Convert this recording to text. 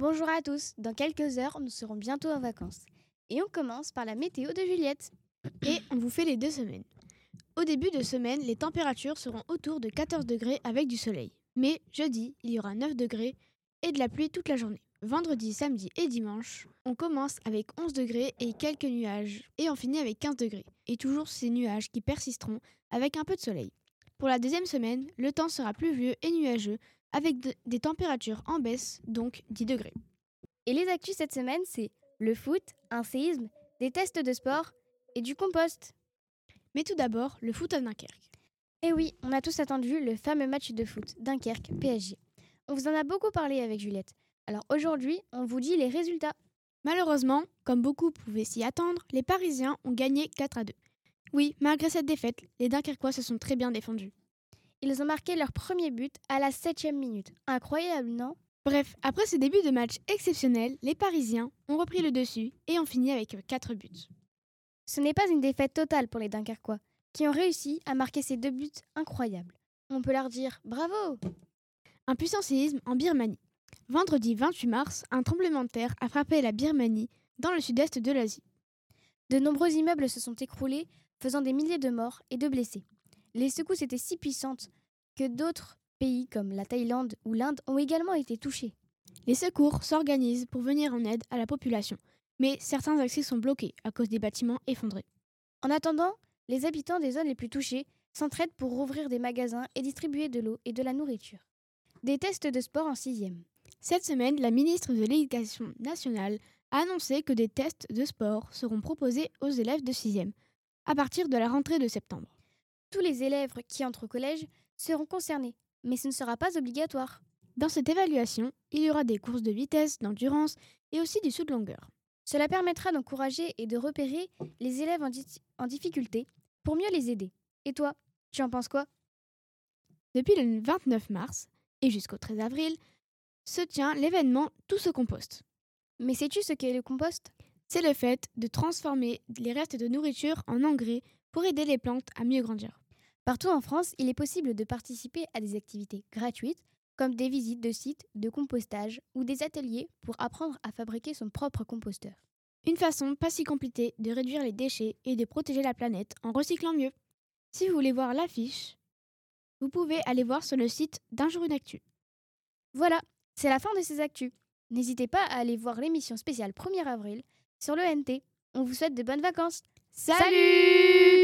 Bonjour à tous, dans quelques heures, nous serons bientôt en vacances. Et on commence par la météo de Juliette. Et on vous fait les 2 semaines. Au début de semaine, les températures seront autour de 14 degrés avec du soleil. Mais jeudi, il y aura 9 degrés et de la pluie toute la journée. Vendredi, samedi et dimanche, on commence avec 11 degrés et quelques nuages. Et on finit avec 15 degrés. Et toujours ces nuages qui persisteront avec un peu de soleil. Pour la deuxième semaine, le temps sera pluvieux et nuageux avec des températures en baisse, donc 10 degrés. Et les actus cette semaine, c'est le foot, un séisme, des tests de sport et du compost. Mais tout d'abord, le foot à Dunkerque. Et oui, on a tous attendu le fameux match de foot, Dunkerque-PSG. On vous en a beaucoup parlé avec Juliette. Alors aujourd'hui, on vous dit les résultats. Malheureusement, comme beaucoup pouvaient s'y attendre, les Parisiens ont gagné 4-2. Oui, malgré cette défaite, les Dunkerquois se sont très bien défendus. Ils ont marqué leur premier but à la 7e minute. Incroyable, non ? Bref, après ce début de match exceptionnel, les Parisiens ont repris le dessus et ont fini avec 4 buts. Ce n'est pas une défaite totale pour les Dunkerquois, qui ont réussi à marquer ces 2 buts incroyables. On peut leur dire bravo ! Un puissant séisme en Birmanie. Vendredi 28 mars, un tremblement de terre a frappé la Birmanie dans le sud-est de l'Asie. De nombreux immeubles se sont écroulés, faisant des milliers de morts et de blessés. Les secousses étaient si puissantes que d'autres pays comme la Thaïlande ou l'Inde ont également été touchés. Les secours s'organisent pour venir en aide à la population, mais certains accès sont bloqués à cause des bâtiments effondrés. En attendant, les habitants des zones les plus touchées s'entraident pour rouvrir des magasins et distribuer de l'eau et de la nourriture. Des tests de sport en 6e. Cette semaine, la ministre de l'Éducation nationale a annoncé que des tests de sport seront proposés aux élèves de 6e à partir de la rentrée de septembre. Tous les élèves qui entrent au collège seront concernés, mais ce ne sera pas obligatoire. Dans cette évaluation, il y aura des courses de vitesse, d'endurance et aussi du saut de longueur. Cela permettra d'encourager et de repérer les élèves en difficulté pour mieux les aider. Et toi, tu en penses quoi ? Depuis le 29 mars et jusqu'au 13 avril, se tient l'événement Tout se composte. Mais sais-tu ce qu'est le compost ? C'est le fait de transformer les restes de nourriture en engrais pour aider les plantes à mieux grandir. Partout en France, il est possible de participer à des activités gratuites comme des visites de sites de compostage ou des ateliers pour apprendre à fabriquer son propre composteur. Une façon pas si compliquée de réduire les déchets et de protéger la planète en recyclant mieux. Si vous voulez voir l'affiche, vous pouvez aller voir sur le site d'Un jour une actu. Voilà, c'est la fin de ces actus. N'hésitez pas à aller voir l'émission spéciale 1er avril sur le NT. On vous souhaite de bonnes vacances. Salut